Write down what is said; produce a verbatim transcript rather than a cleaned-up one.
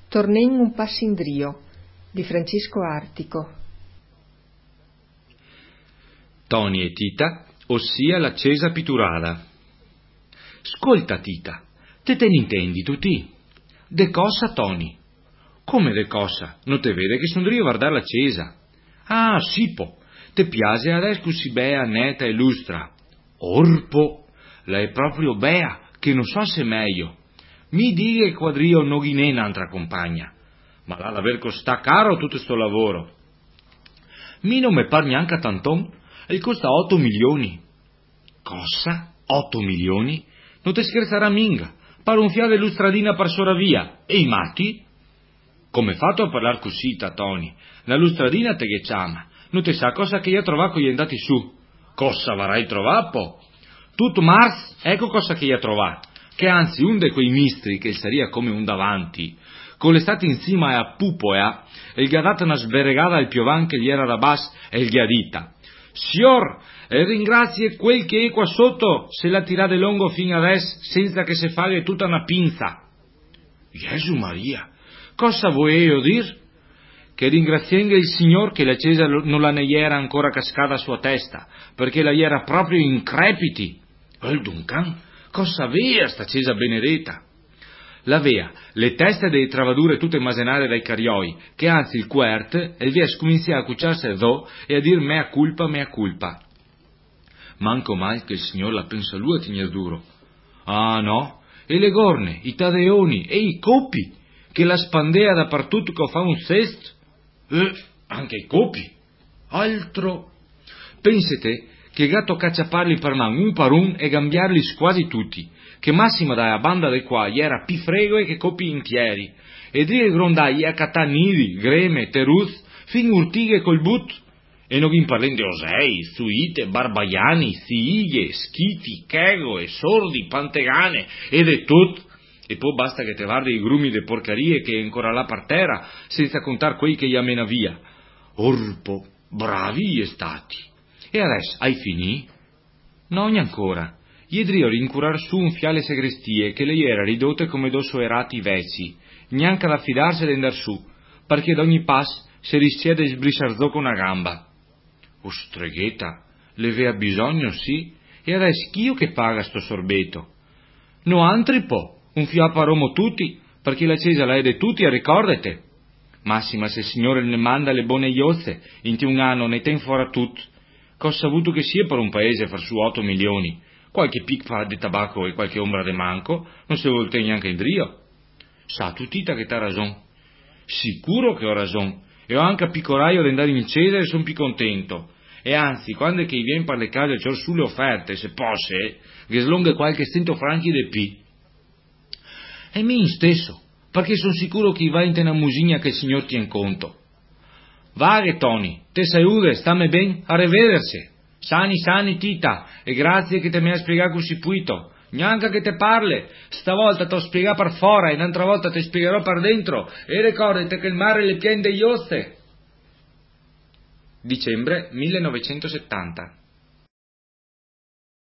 Tornen un passindrio di Francesco Artico. Toni e Tita, ossia la Cesa Piturada. Ascolta, Tita, te te ne intendi tutti? De cosa, Toni? Come de cosa? Non te vede che sono io a guardare la Cesa? Ah, sì, po, te piace adesso si bea, neta e lustra. Orpo, la è proprio bea, che non so se meglio. Mi dica che quadrio non ghine un'altra compagna. Ma là l'aver costa caro tutto sto lavoro. Mi non me par neanche a tanton, e costa otto milioni. Cosa? Otto milioni? Non te scherzerà minga. Pare un fiade lustradina per sora via. E i matti? Come fatto a parlare così, Toni? La lustradina te che chiama. Non te sa cosa che io trovato con gli andati su. Cosa varai trovato? Tutto Mars, ecco cosa che io trovato. Che anzi un de quei mistri che saria come un davanti, con l'estate in cima e a pupo e a, e gli ha dato una sberegata al piovan che gli era da bas e gli ha dita: Signor, e ringrazie quel che è qua sotto se la tirate lungo fino adesso senza che se faghe tutta una pinza. Gesù Maria, cosa vuoi io dir? Che ringrazienga il Signor che la Cesa non la ne era ancora cascata a sua testa, perché la era proprio in crepiti. El Duncan, cosa avea sta Cesa benedetta? L'avea le teste delle travadure tutte masenate dai carioi, che anzi il quert e via scomincia a cucciarsi do e a dir mea culpa, mea culpa. Manco mai che il Signor la pensa lui a tigner duro. Ah no, e le gorne, i tadeoni e i copi, che la spandea dappertutto che fa un sesto. Eh, anche i copi. Altro. Pensate che gatto cacciaparli per man un per un e cambiarli quasi tutti, che massima dalla banda de qua gli era più fregoe che copi intieri, e dire grondai a catanidi, greme, teruz, fin urtighe col but, e non vi parlen di osei, suite, barbaiani, siighe, schiti, chegoe, sordi, pantegane, e de tut. E poi basta che te guardi i grumi de porcarie che è ancora là per terra, senza contar quei che gli amena via. Orpo, bravi gli stati. E adesso, hai finì? No, ancora. Iedrio rincurar su un fiale segrestie che le era ridotte come dosso erati vecchi, neanche da fidarsi di andar su, perché d'ogni pas si rischia di sbrisciarzò con una gamba. O streghetta, le vea bisogno, sì, e adesso chi io che paga sto sorbetto? No altri po', un fiapo a Romo tutti, perché la Cesa la è de tutti, e ricordate. Massima se il Signore ne manda le buone iozze, in un anno ne ten fora tutto. Cosa avuto che sia per un paese far su otto milioni, qualche picca di tabacco e qualche ombra de manco, non se vuol tenere neanche in drio. Sa tu Tita che t'ha ragion. Sicuro che ho ragion, e ho anche a picoraio di andare in Cesa e son più contento. E anzi, quando è che viene per le case c'ho sulle offerte, se posse, che slunghe qualche cento franchi de pi. E me stesso, perché son sicuro che va in una musigna che il Signor tien conto. Vaghe, Toni, te salude, stamme ben, a rivedersi. Sani, sani, Tita, e grazie che te mi hai spiegato così puito. Neanche che te parle, stavolta t'ho spiegato per fora e un'altra volta ti spiegherò per dentro, e ricordate che il mare le piene degli osse. Dicembre millenovecentosettanta.